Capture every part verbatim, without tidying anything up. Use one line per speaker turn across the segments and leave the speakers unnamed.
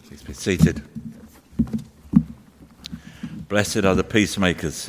Please be seated. Blessed are the peacemakers,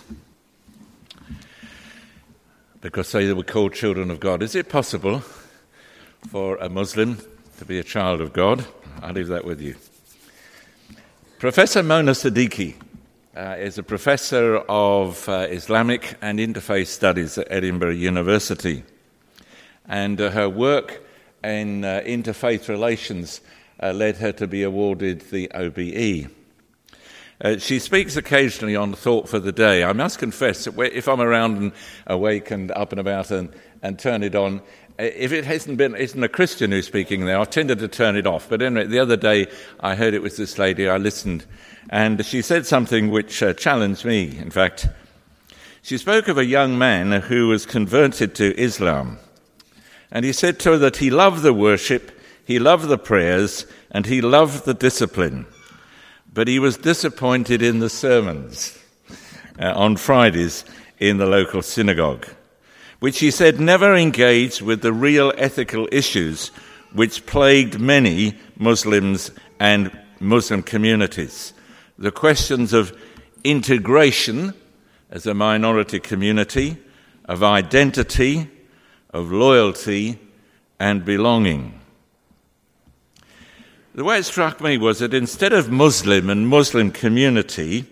because they were called children of God. Is it possible for a Muslim to be a child of God? I'll leave that with you. Professor Mona Siddiqui uh, is a professor of uh, Islamic and Interfaith Studies at Edinburgh University, and uh, her work in uh, interfaith relations uh, led her to be awarded the O B E. Uh, she speaks occasionally on Thought for the Day. I must confess that if I'm around and awake and up and about and, and turn it on, if it hasn't been isn't a Christian who's speaking there, I've tended to turn it off. But anyway, the other day I heard it was this lady, I listened, and she said something which uh, challenged me, in fact. She spoke of a young man who was converted to Islam, and he said to her that he loved the worship, he loved the prayers, and he loved the discipline. But he was disappointed in the sermons uh, on Fridays in the local synagogue, which he said never engaged with the real ethical issues which plagued many Muslims and Muslim communities. The questions of integration as a minority community, of identity, of loyalty, and belonging. The way it struck me was that instead of Muslim and Muslim community,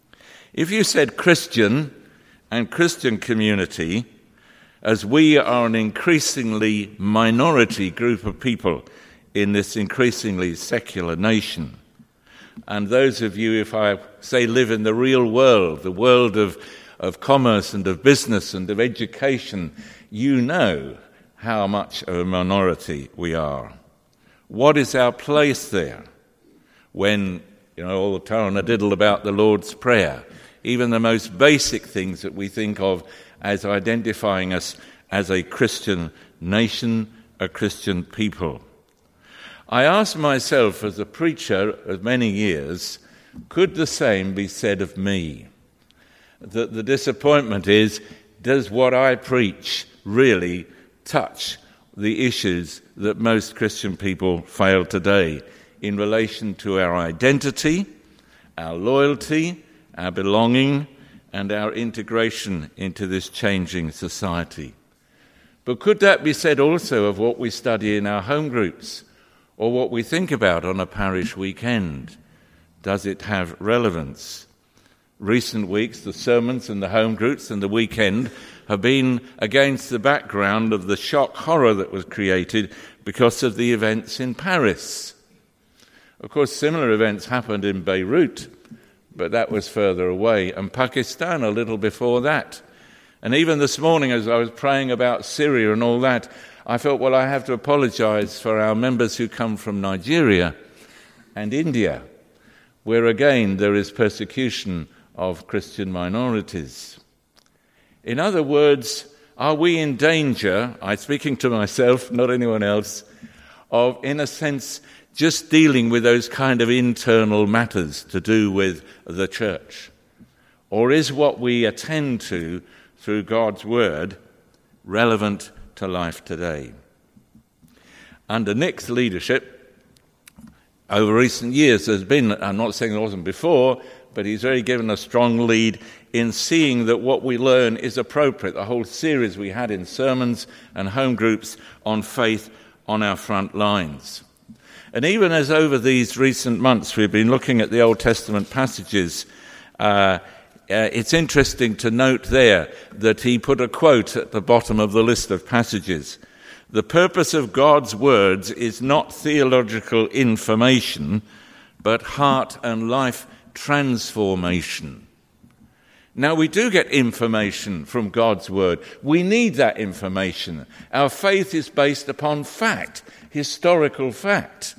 if you said Christian and Christian community, as we are an increasingly minority group of people in this increasingly secular nation, and those of you, if I say, live in the real world, the world of, of commerce and of business and of education, you know how much of a minority we are. What is our place there when, you know, all the tarnadiddle about the Lord's Prayer, even the most basic things that we think of as identifying us as a Christian nation, a Christian people? I asked myself as a preacher of many years, could the same be said of me? That the disappointment is, does what I preach really touch the issues that most Christian people fail today in relation to our identity, our loyalty, our belonging, and our integration into this changing society? But could that be said also of what we study in our home groups or what we think about on a parish weekend? Does it have relevance? Recent weeks, the sermons and the home groups and the weekend have been against the background of the shock horror that was created because of the events in Paris. Of course, similar events happened in Beirut, but that was further away, and Pakistan a little before that. And even this morning, as I was praying about Syria and all that, I felt, well, I have to apologize for our members who come from Nigeria and India, where again there is persecution of Christian minorities. In other words, are we in danger, I'm speaking to myself, not anyone else, of, in a sense, just dealing with those kind of internal matters to do with the church? Or is what we attend to through God's word relevant to life today? Under Nick's leadership, over recent years, there's been, I'm not saying there wasn't before, but he's really given a strong lead in seeing that what we learn is appropriate. The whole series we had in sermons and home groups on faith on our front lines. And even as over these recent months we've been looking at the Old Testament passages, uh, uh, it's interesting to note there that he put a quote at the bottom of the list of passages. The purpose of God's words is not theological information, but heart and life transformation. Now, we do get information from God's word. We need that information. Our faith is based upon fact, historical fact.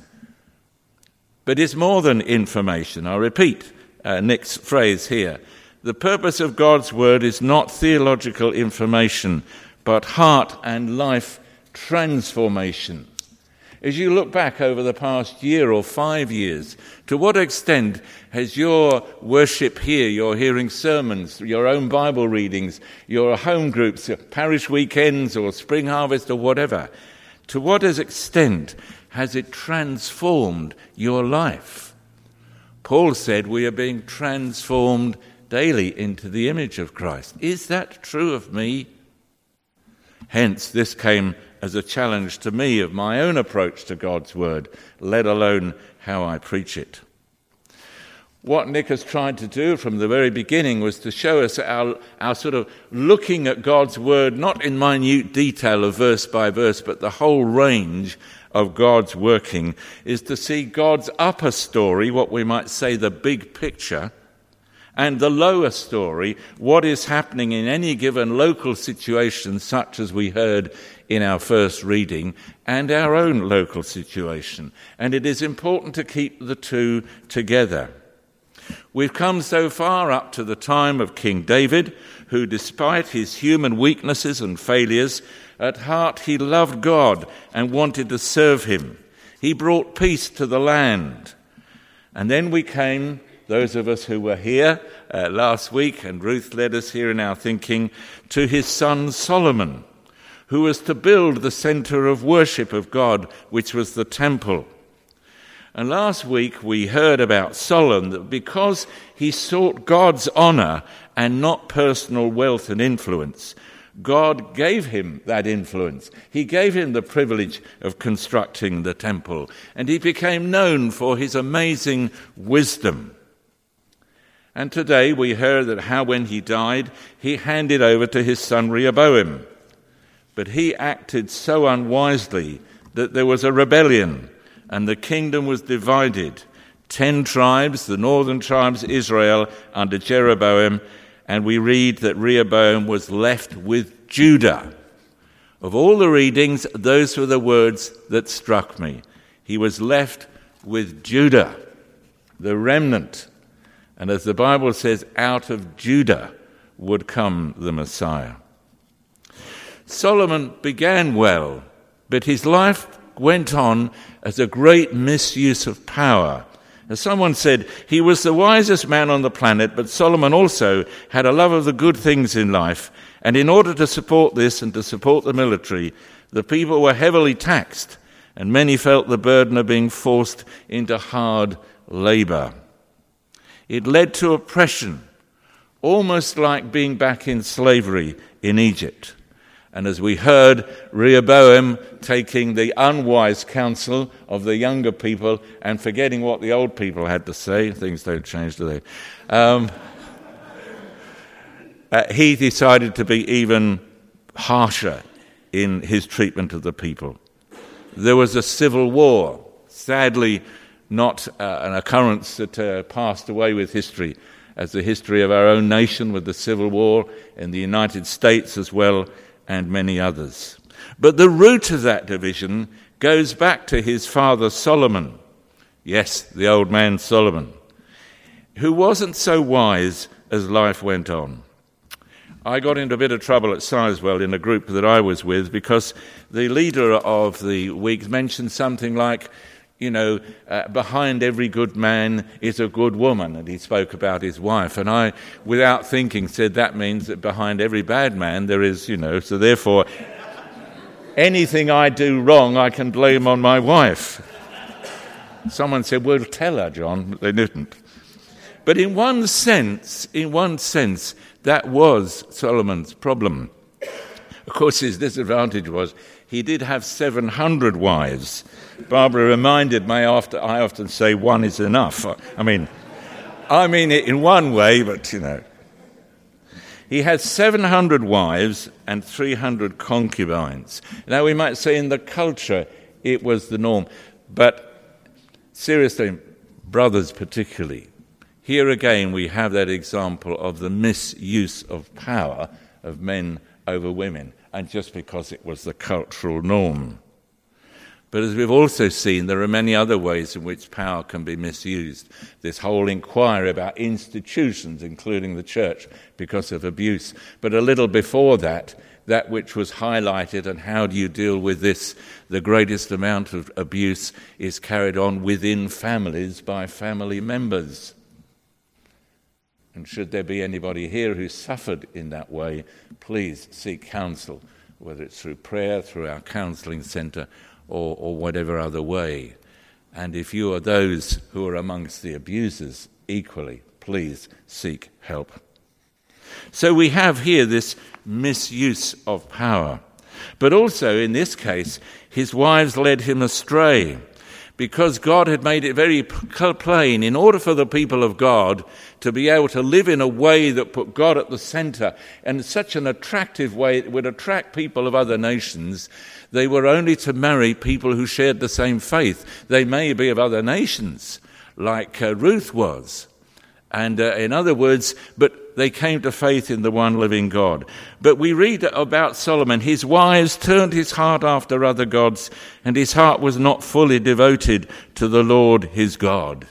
But it's more than information. I repeat uh, Nick's phrase here. The purpose of God's word is not theological information, but heart and life transformation. As you look back over the past year or five years, to what extent has your worship here, your hearing sermons, your own Bible readings, your home groups, parish weekends or spring harvest or whatever, to what extent has it transformed your life? Paul said we are being transformed daily into the image of Christ. Is that true of me? Hence, this came as a challenge to me of my own approach to God's word, let alone how I preach it. What Nick has tried to do from the very beginning was to show us our, our sort of looking at God's word, not in minute detail of verse by verse, but the whole range of God's working, is to see God's upper story, what we might say the big picture, and the lower story, what is happening in any given local situation, such as we heard in our first reading, and our own local situation. And it is important to keep the two together. We've come so far up to the time of King David, who, despite his human weaknesses and failures, at heart he loved God and wanted to serve him. He brought peace to the land. And then we came, those of us who were here uh, last week, and Ruth led us here in our thinking, to his son Solomon, who was to build the centre of worship of God, which was the temple. And last week we heard about Solomon, that because he sought God's honour and not personal wealth and influence, God gave him that influence. He gave him the privilege of constructing the temple, and he became known for his amazing wisdom. And today we heard that how when he died, he handed over to his son Rehoboam. But he acted so unwisely that there was a rebellion, and the kingdom was divided. Ten tribes, the northern tribes, Israel, under Jeroboam, and we read that Rehoboam was left with Judah. Of all the readings, those were the words that struck me. He was left with Judah, the remnant. And as the Bible says, out of Judah would come the Messiah. Solomon began well, but his life went on as a great misuse of power. As someone said, he was the wisest man on the planet, but Solomon also had a love of the good things in life. And in order to support this and to support the military, the people were heavily taxed, and many felt the burden of being forced into hard labour. It led to oppression, almost like being back in slavery in Egypt. And as we heard, Rehoboam taking the unwise counsel of the younger people and forgetting what the old people had to say. Things don't change, do they? Um, uh, he decided to be even harsher in his treatment of the people. There was a civil war, sadly not uh, an occurrence that uh, passed away with history, as the history of our own nation with the Civil War in the United States as well, and many others. But the root of that division goes back to his father Solomon. Yes, the old man Solomon, who wasn't so wise as life went on. I got into a bit of trouble at Sizewell in a group that I was with because the leader of the week mentioned something like, you know, uh, behind every good man is a good woman, and he spoke about his wife. And I, without thinking, said that means that behind every bad man there is, you know, so therefore anything I do wrong I can blame on my wife. Someone said, well, tell her, John, but they didn't. But in one sense, in one sense, that was Solomon's problem. Of course, his disadvantage was he did have seven hundred wives. Barbara reminded me after I often say one is enough. I mean, I mean it in one way, but, you know. He had seven hundred wives and three hundred concubines. Now, we might say in the culture it was the norm. But seriously, brothers particularly, here again we have that example of the misuse of power of men over women, and just because it was the cultural norm. But as we've also seen, there are many other ways in which power can be misused. This whole inquiry about institutions, including the church, because of abuse. But a little before that, that which was highlighted, and how do you deal with this? The greatest amount of abuse is carried on within families by family members. And should there be anybody here who suffered in that way, please seek counsel, whether it's through prayer, through our counselling centre, Or, or whatever other way. And if you are those who are amongst the abusers, equally, please seek help. So we have here this misuse of power. But also, in this case, his wives led him astray, because God had made it very plain, in order for the people of God to be able to live in a way that put God at the centre, and in such an attractive way it would attract people of other nations, they were only to marry people who shared the same faith. They may be of other nations, like uh, Ruth was. And uh, in other words, but they came to faith in the one living God. But we read about Solomon, his wives turned his heart after other gods, and his heart was not fully devoted to the Lord his God.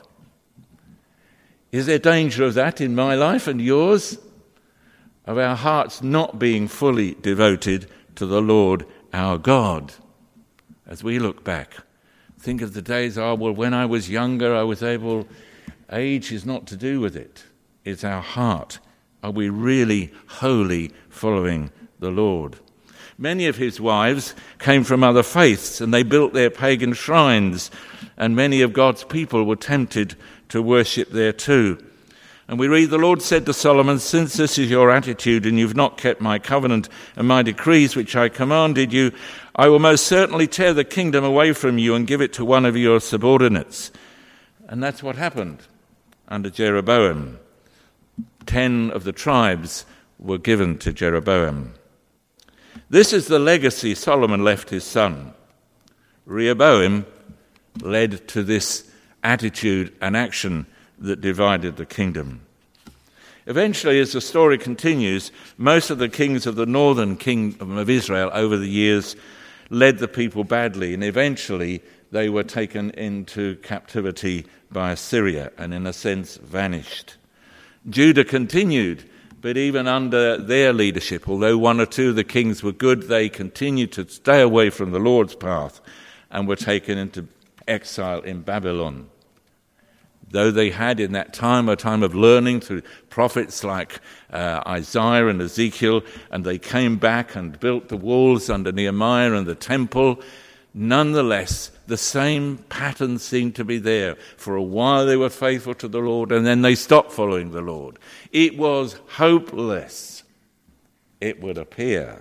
Is there danger of that in my life and yours? Of our hearts not being fully devoted to the Lord our God? As we look back, think of the days, oh, well, when I was younger, I was able... Age is not to do with it. It's our heart. Are we really wholly following the Lord? Many of his wives came from other faiths, and they built their pagan shrines, and many of God's people were tempted to worship there too. And we read, the Lord said to Solomon, since this is your attitude, and you've not kept my covenant and my decrees which I commanded you, I will most certainly tear the kingdom away from you and give it to one of your subordinates. And that's what happened. Under Jeroboam, ten of the tribes were given to Jeroboam. This is the legacy Solomon left his son. Rehoboam led to this attitude and action that divided the kingdom. Eventually, as the story continues, most of the kings of the northern kingdom of Israel over the years led the people badly, and eventually they were taken into captivity by Assyria and, in a sense, vanished. Judah continued, but even under their leadership, although one or two of the kings were good, they continued to stay away from the Lord's path and were taken into exile in Babylon. Though they had in that time a time of learning through prophets like uh, Isaiah and Ezekiel, and they came back and built the walls under Nehemiah and the temple, nonetheless, the same pattern seemed to be there. For a while they were faithful to the Lord, and then they stopped following the Lord. It was hopeless, it would appear.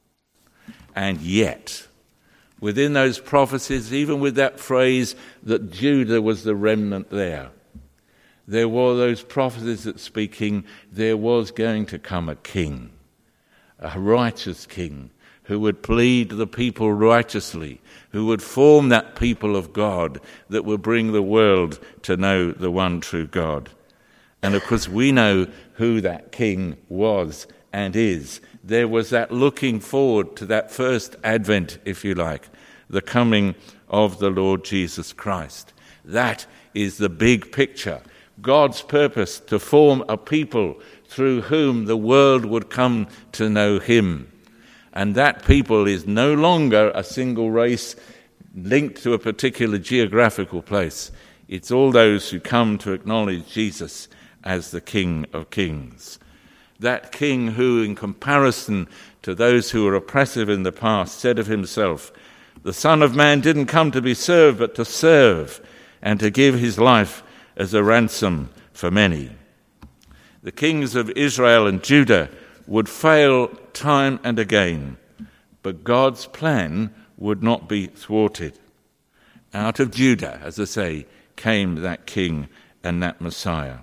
And yet, within those prophecies, even with that phrase that Judah was the remnant there, there were those prophecies that speaking there was going to come a king, a righteous king, who would plead the people righteously, who would form that people of God that would bring the world to know the one true God. And of course we know who that king was and is. There was that looking forward to that first advent, if you like, the coming of the Lord Jesus Christ. That is the big picture. God's purpose to form a people through whom the world would come to know him. And that people is no longer a single race linked to a particular geographical place. It's all those who come to acknowledge Jesus as the King of Kings. That King who, in comparison to those who were oppressive in the past, said of himself, the Son of Man didn't come to be served, but to serve and to give his life as a ransom for many. The kings of Israel and Judah would fail time and again, but God's plan would not be thwarted. Out of Judah, as I say, came that king and that Messiah,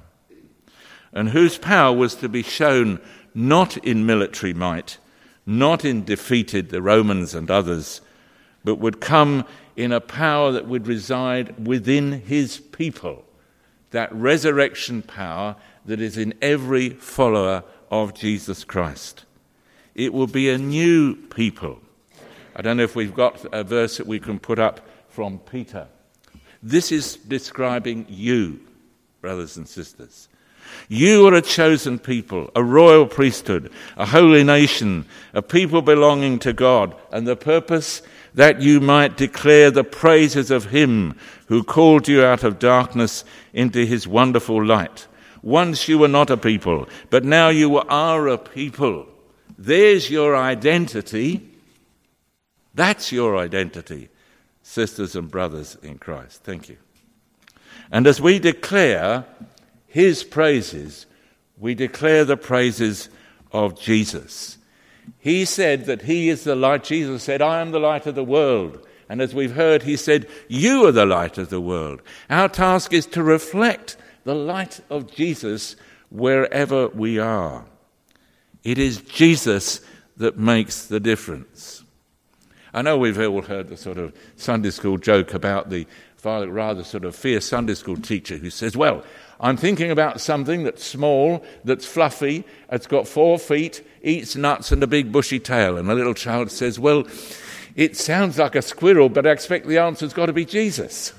and whose power was to be shown not in military might, not in defeated the Romans and others, but would come in a power that would reside within his people, that resurrection power that is in every follower of Jesus Christ. It will be a new people. I don't know if we've got a verse that we can put up from Peter. This is describing you, brothers and sisters. You are a chosen people, a royal priesthood, a holy nation, a people belonging to God, and the purpose that you might declare the praises of him who called you out of darkness into his wonderful light. Once you were not a people, but now you are a people. There's your identity. That's your identity. sisters and brothers in Christ. Thank you. And as we declare his praises, we declare the praises of Jesus. He said that he is the light. Jesus said, I am the light of the world. And as we've heard, he said, you are the light of the world. Our task is to reflect the light of Jesus wherever we are. It is Jesus that makes the difference. I know we've all heard the sort of Sunday school joke about the rather sort of fierce Sunday school teacher who says, well, I'm thinking about something that's small, that's fluffy, it's got four feet, eats nuts and a big bushy tail. And the little child says, well, it sounds like a squirrel, but I expect the answer's got to be Jesus.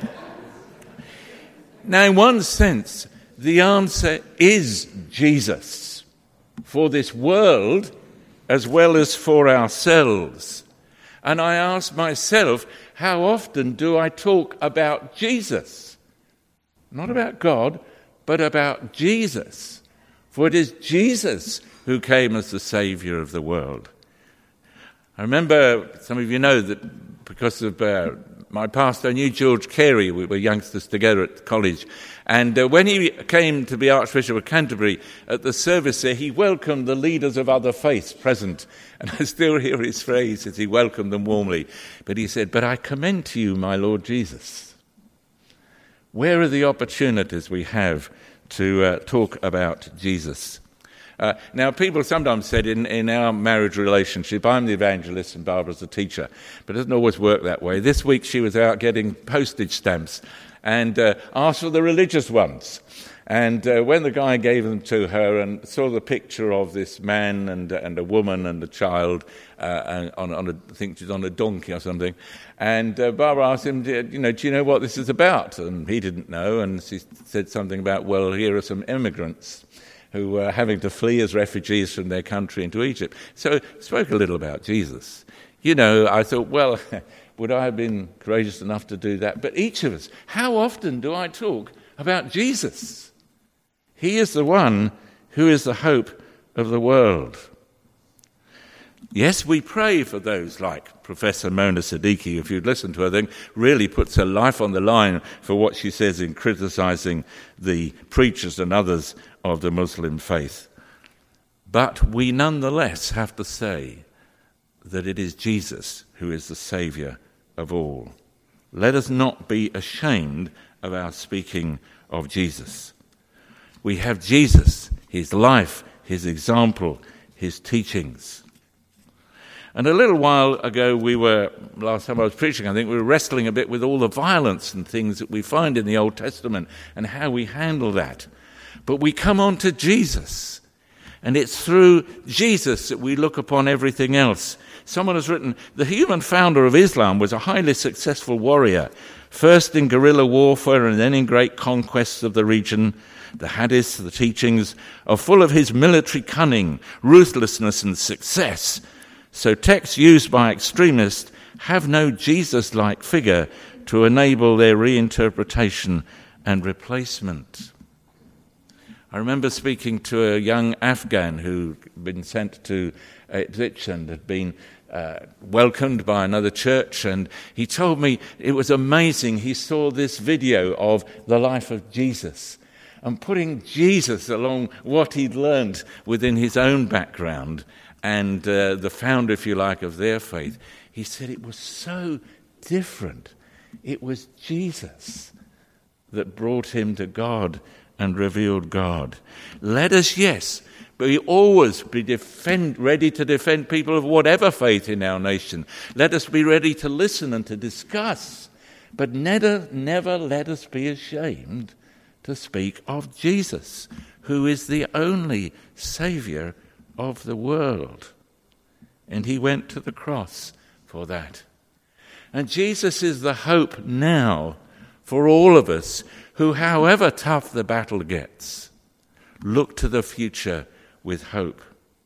Now, in one sense, the answer is Jesus for this world as well as for ourselves. And I ask myself, how often do I talk about Jesus? Not about God, but about Jesus. For it is Jesus who came as the Saviour of the world. I remember, some of you know that because of uh, my pastor, I knew George Carey. We were youngsters together at college. And uh, when he came to be Archbishop of Canterbury, at the service there, he welcomed the leaders of other faiths present. And I still hear his phrase as he welcomed them warmly. But he said, but I commend to you my Lord Jesus. Where are the opportunities we have to uh, talk about Jesus? Uh, now, people sometimes said in, in our marriage relationship, I'm the evangelist and Barbara's the teacher, but it doesn't always work that way. This week she was out getting postage stamps and uh, asked for the religious ones. And uh, when the guy gave them to her and saw the picture of this man and, and a woman and a child, uh, on, on a, I think she's on a donkey or something, and uh, Barbara asked him, you know, do you know what this is about? And he didn't know, and she said something about, well, here are some immigrants who were having to flee as refugees from their country into Egypt. So spoke a little about Jesus. You know, I thought, well, would I have been courageous enough to do that? But each of us, how often do I talk about Jesus? He is the one who is the hope of the world. Yes, we pray for those like Professor Mona Siddiqui, if you'd listen to her, then really puts her life on the line for what she says in criticising the preachers and others of the Muslim faith. But we nonetheless have to say that it is Jesus who is the Saviour of all. Let us not be ashamed of our speaking of Jesus. We have Jesus, his life, his example, his teachings. And a little while ago, we were, last time I was preaching, I think we were wrestling a bit with all the violence and things that we find in the Old Testament and how we handle that. But we come on to Jesus, and it's through Jesus that we look upon everything else. Someone has written, the human founder of Islam was a highly successful warrior, first in guerrilla warfare and then in great conquests of the region. The hadiths, the teachings, are full of his military cunning, ruthlessness and success. So texts used by extremists have no Jesus-like figure to enable their reinterpretation and replacement. I remember speaking to a young Afghan who'd been sent to Ipswich and had been uh, welcomed by another church, and he told me it was amazing. He saw this video of the life of Jesus and putting Jesus along what he'd learned within his own background and uh, the founder, if you like, of their faith. He said it was so different. It was Jesus that brought him to God and revealed God. Let us, yes, be always be defend, ready to defend people of whatever faith in our nation. Let us be ready to listen and to discuss. But never, never let us be ashamed to speak of Jesus, who is the only Saviour of the world. And he went to the cross for that. And Jesus is the hope now for all of us who, however tough the battle gets, look to the future with hope.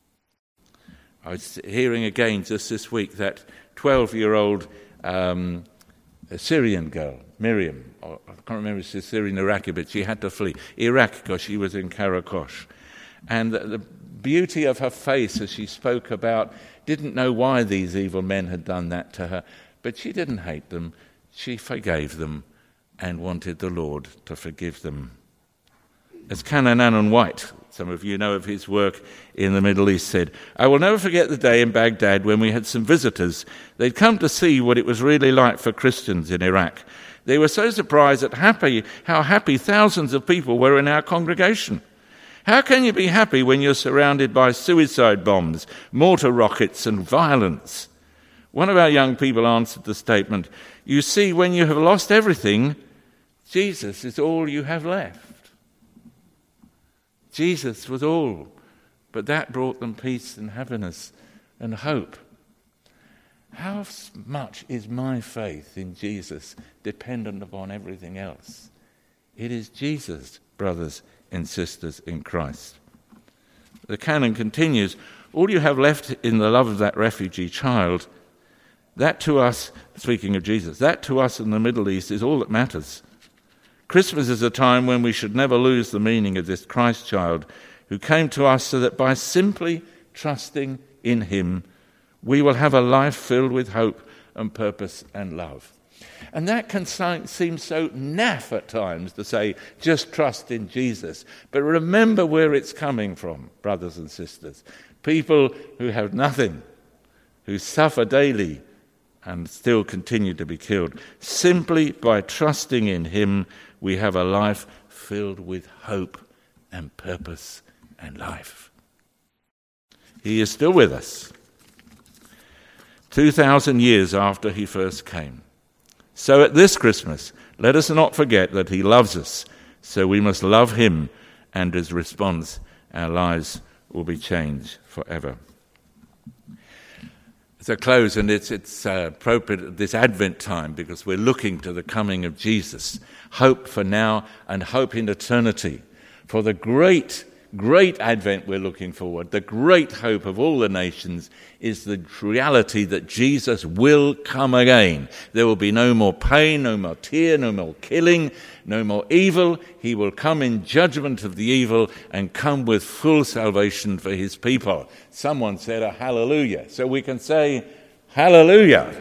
I was hearing again just this week that twelve-year-old um, Syrian girl, Miriam, I can't remember if she's Syrian or Iraqi, but she had to flee Iraq because she was in Karakosh. And the, the beauty of her face as she spoke about, didn't know why these evil men had done that to her, But she didn't hate them. She forgave them and wanted the Lord to forgive them. As Canon Anon White, some of you know of his work in the Middle East, said, "I will never forget the day in Baghdad when we had some visitors. They'd come to see what it was really like for Christians in Iraq. They were so surprised at happy, how happy thousands of people were in our congregation. How can you be happy when you're surrounded by suicide bombs, mortar rockets and violence?" One of our young people answered the statement, "You see, when you have lost everything, Jesus is all you have left." Jesus was all, but that brought them peace and happiness and hope. How much is my faith in Jesus dependent upon everything else? It is Jesus, brothers and sisters in Christ. The canon continues, "All you have left in the love of that refugee child, that to us," speaking of Jesus, "that to us in the Middle East is all that matters. Christmas is a time when we should never lose the meaning of this Christ child who came to us so that by simply trusting in him, we will have a life filled with hope and purpose and love." And that can seem so naff at times to say, just trust in Jesus. But remember where it's coming from, brothers and sisters. People who have nothing, who suffer daily and still continue to be killed. Simply by trusting in him, we have a life filled with hope and purpose and life. He is still with us. two thousand years after he first came. So at this Christmas, let us not forget that he loves us, so we must love him, and as response, our lives will be changed forever. As I close, and it's, it's uh, appropriate at this Advent time because we're looking to the coming of Jesus. Hope for now and hope in eternity. For the great, great Advent we're looking forward, the great hope of all the nations is the reality that Jesus will come again. There will be no more pain, no more tear, no more killing, no more evil. He will come in judgment of the evil and come with full salvation for his people. Someone said a hallelujah. So we can say hallelujah.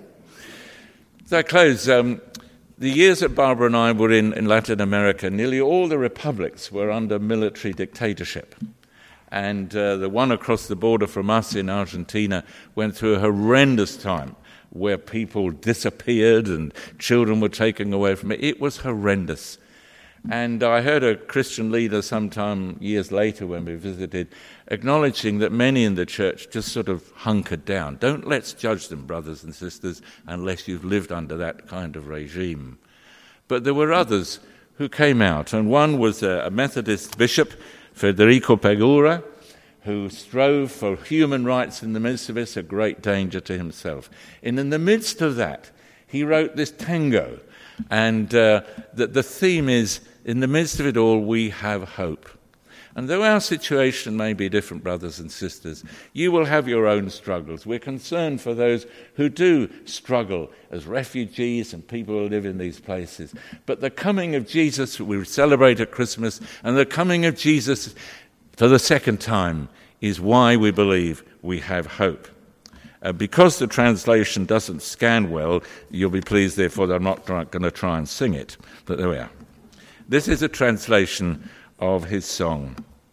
So I close. Um, the years that Barbara and I were in, in Latin America, nearly all the republics were under military dictatorship. And uh, the one across the border from us in Argentina went through a horrendous time where people disappeared and children were taken away from it. It was horrendous. And I heard a Christian leader sometime years later when we visited acknowledging that many in the church just sort of hunkered down. Don't let's judge them, brothers and sisters, unless you've lived under that kind of regime. But there were others who came out, and one was a Methodist bishop, Federico Pegura, who strove for human rights in the midst of this, a great danger to himself. And in the midst of that, he wrote this tango. And uh, the, the theme is, in the midst of it all, we have hope. And though our situation may be different, brothers and sisters, you will have your own struggles. We're concerned for those who do struggle as refugees and people who live in these places. But the coming of Jesus, we celebrate at Christmas, and the coming of Jesus for the second time is why we believe we have hope. Uh, because the translation doesn't scan well, you'll be pleased, therefore, that I'm not going to try and sing it. But there we are. This is a translation of his song.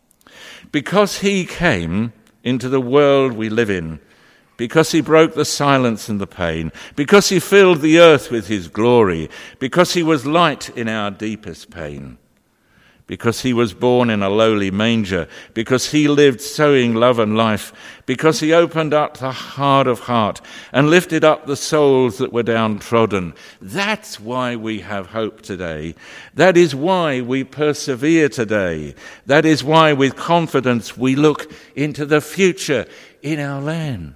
Because he came into the world we live in, because he broke the silence and the pain, because he filled the earth with his glory, because he was light in our deepest pain, because he was born in a lowly manger, because he lived sowing love and life, because he opened up the heart of heart and lifted up the souls that were downtrodden. That's why we have hope today. That is why we persevere today. That is why with confidence we look into the future in our land.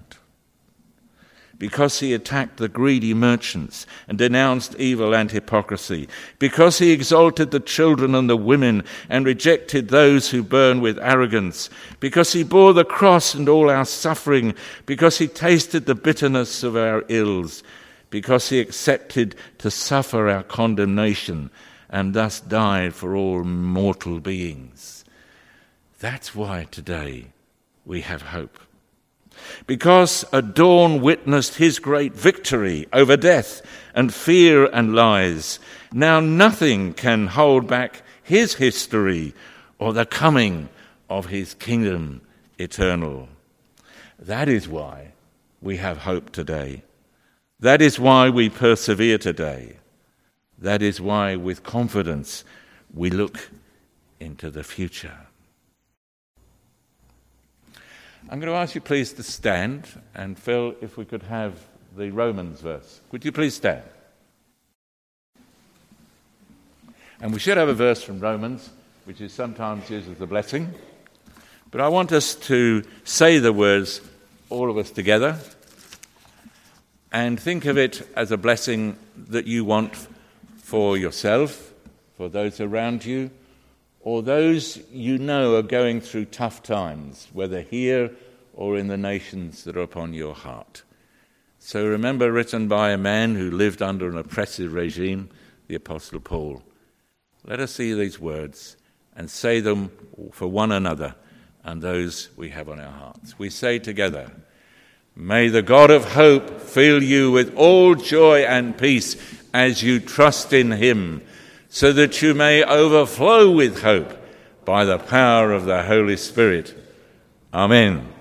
Because he attacked the greedy merchants and denounced evil and hypocrisy, because he exalted the children and the women and rejected those who burn with arrogance, because he bore the cross and all our suffering, because he tasted the bitterness of our ills, because he accepted to suffer our condemnation and thus died for all mortal beings. That's why today we have hope. because at dawn witnessed his great victory over death and fear and lies. Now nothing can hold back his history or the coming of his kingdom eternal. That is why we have hope today. That is why we persevere today. That is why with confidence we look into the future. I'm going to ask you please to stand, and Phil, if we could have the Romans verse. Would you please stand? And we should have a verse from Romans, which is sometimes used as a blessing. But I want us to say the words, all of us together, and think of it as a blessing that you want for yourself, for those around you, or those you know are going through tough times, whether here or in the nations that are upon your heart. So remember, written by a man who lived under an oppressive regime, the Apostle Paul. Let us see these words and say them for one another and those we have on our hearts. We say together, "May the God of hope fill you with all joy and peace as you trust in him, so that you may overflow with hope by the power of the Holy Spirit." Amen.